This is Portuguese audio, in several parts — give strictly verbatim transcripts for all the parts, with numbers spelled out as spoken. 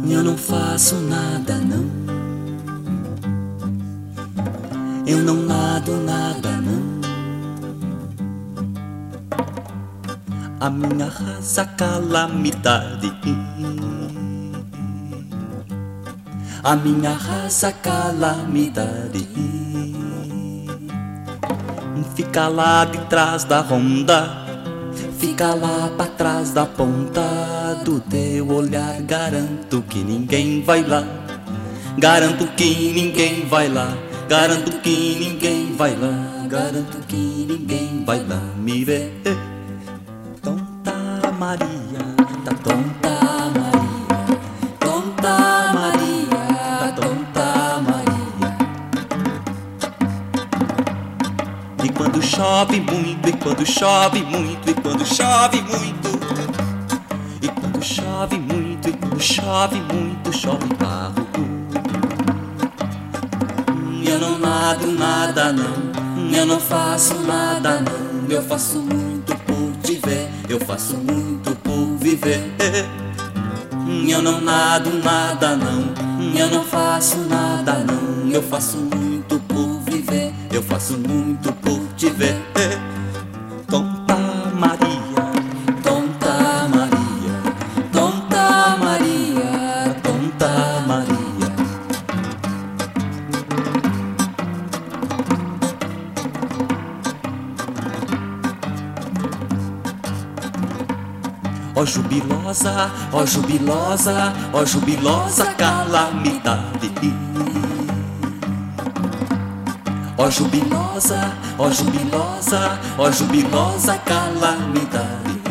Eu não faço nada não. Eu não nado nada não. A minha raça calamidade. A minha raça calamidade. Fica lá de trás da ronda, fica lá pra trás da ponta do teu olhar. Garanto que ninguém vai lá, garanto que ninguém vai lá, garanto que ninguém vai lá, garanto que ninguém vai lá me ver. Tonta Maria, tá tonta Maria, tonta Maria, tá tonta Maria. E quando chove muito, e quando chove muito, e quando chove muito, e quando chove muito, e quando chove muito, chove barro. Eu não nado nada não, eu não faço nada não. Eu faço muito por te ver, eu faço muito por viver. Eu não nado nada não, eu não faço nada não. Eu faço muito por viver, eu faço muito por te ver. Tonta Maria, tonta Maria, tonta Maria, tonta Maria. Ó jubilosa, ó jubilosa, ó jubilosa calamidade. Ó jubilosa, ó jubilosa, ó jubilosa calamidade.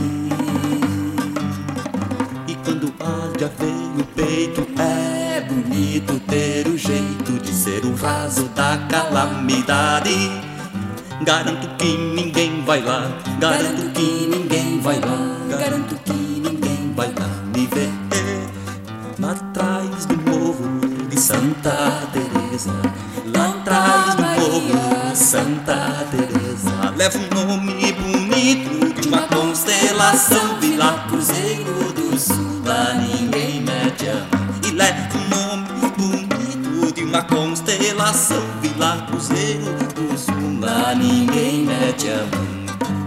E quando arde a veia o peito, é bonito ter o jeito de ser o raso da calamidade. Garanto que ninguém vai lá, garanto que ninguém vai lá, garanto que ninguém vai lá me ver. Lá atrás do morro de Santa Teresa, lá atrás do morro de Santa Teresa, leva um nome bonito de uma constelação, Vila Cruzeiro do Sul. Lá ninguém mete a mão. E leva um nome bonito de uma constelação, Vila Cruzeiro do Sul. Lá ninguém mete a mão.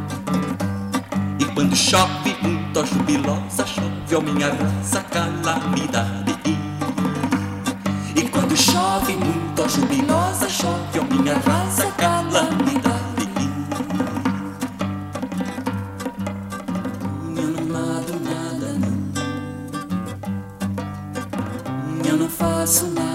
E quando chove muito, ó jubilosa, chove, ó minha raça calamidade. E quando chove muito, ó jubilosa, chove, ó minha raça calamidade. Eu não nado nada não, eu não faço nada.